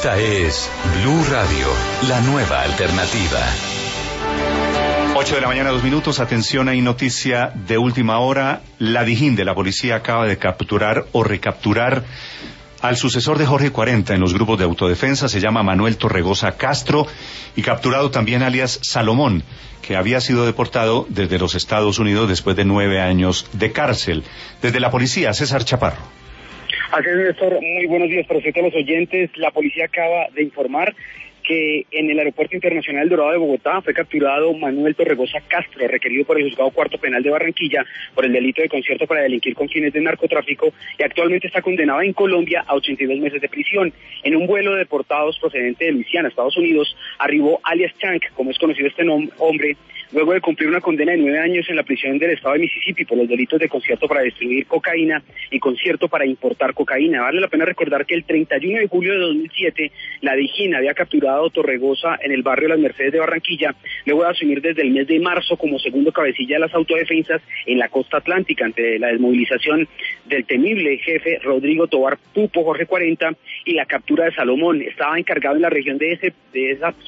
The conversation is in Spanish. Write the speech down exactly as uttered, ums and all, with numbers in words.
Esta es Blue Radio, la nueva alternativa. ocho de la mañana, dos minutos. Atención, hay noticia de última hora. La Dijín de la policía acaba de capturar o recapturar al sucesor de Jorge cuarenta en los grupos de autodefensa. Se llama Manuel Torregosa Castro, y capturado también alias Salomón, que había sido deportado desde los Estados Unidos después de nueve años de cárcel. Desde la policía, César Chaparro. Así es, Néstor, muy buenos días para usted, a los oyentes. La policía acaba de informar que en el Aeropuerto Internacional Dorado de Bogotá fue capturado Manuel Torregosa Castro, requerido por el Juzgado Cuarto Penal de Barranquilla por el delito de concierto para delinquir con fines de narcotráfico, y actualmente está condenado en Colombia a ochenta y dos meses de prisión. En un vuelo de deportados procedente de Luisiana, Estados Unidos, arribó alias Chank, como es conocido este hombre, luego de cumplir una condena de nueve años en la prisión del estado de Mississippi por los delitos de concierto para distribuir cocaína y concierto para importar cocaína. Vale la pena recordar que el treinta y uno de julio de dos mil siete, la Dijín había capturado a Torregosa en el barrio Las Mercedes de Barranquilla, luego de asumir desde el mes de marzo como segundo cabecilla de las autodefensas en la costa atlántica ante la desmovilización del temible jefe Rodrigo Tobar Pupo, Jorge cuarenta, y la captura de Salomón. Estaba encargado en la región de ese de esa